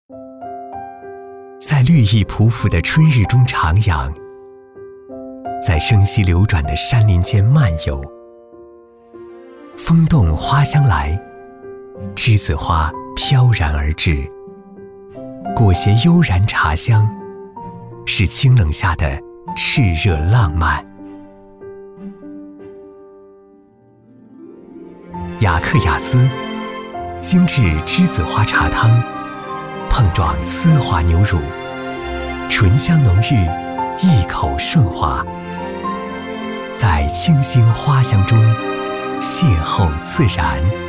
在绿意匍匐的春日中徜徉，在生息流转的山林间漫游。风动花香来，栀子花飘然而至，裹挟悠然茶香，是清冷下的炽热浪漫。雅克雅思，精致栀子花茶汤，碰撞丝滑牛乳，醇香浓郁，一口顺滑，在清新花香中邂逅自然。